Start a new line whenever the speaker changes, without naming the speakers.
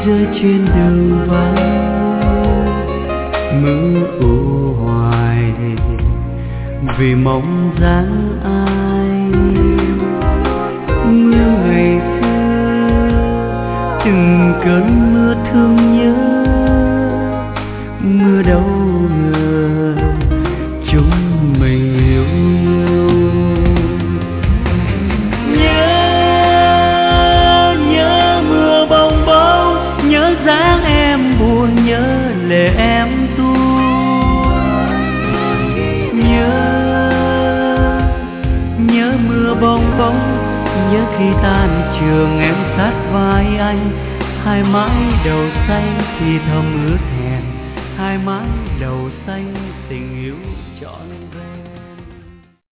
rơi trên đường vắng, mưa u hoài vì mong dáng ai. Mưa ngày xưa từng cơn mưa thương nhớ, mưa đâu ngờ chúng mình yêu nhau. Nhớ mưa bông bông, nhớ dáng em buồn, nhớ lệ em tuôn. Nhớ mưa bông bông, nhớ khi tan trường em sát vai anh. Hai mái đầu xanh thì thầm ước hẹn, hai mái đầu xanh tình yêu trọn